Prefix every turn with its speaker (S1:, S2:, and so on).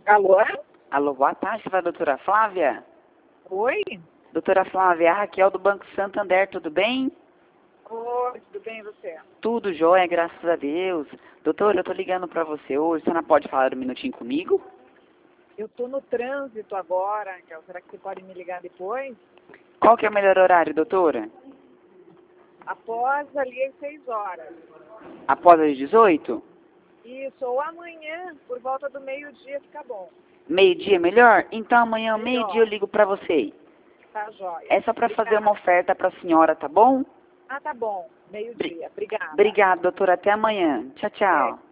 S1: Alô?
S2: Alô, boa tarde, fala a doutora Flávia.
S1: Oi?
S2: Doutora Flávia, a Raquel do Banco Santander, tudo bem?
S1: Oi, tudo bem e você?
S2: Tudo jóia, graças a Deus. Doutora, eu tô ligando pra você hoje, você não pode falar um minutinho comigo?
S1: Eu tô no trânsito agora, Raquel. Será que você pode me ligar depois?
S2: Qual que é o melhor horário, doutora?
S1: Após ali às 6 horas.
S2: Após as 18?
S1: Isso, ou amanhã, por volta do meio-dia, fica bom.
S2: Meio-dia melhor? Então amanhã,
S1: Melhor.
S2: meio-dia, eu ligo pra você.
S1: Tá jóia.
S2: É só pra fazer uma
S1: Obrigada.
S2: oferta pra senhora, tá bom?
S1: Ah, tá bom. Meio-dia. Obrigada.
S2: Obrigada, doutora. Até amanhã. Tchau,
S1: É.
S2: tchau.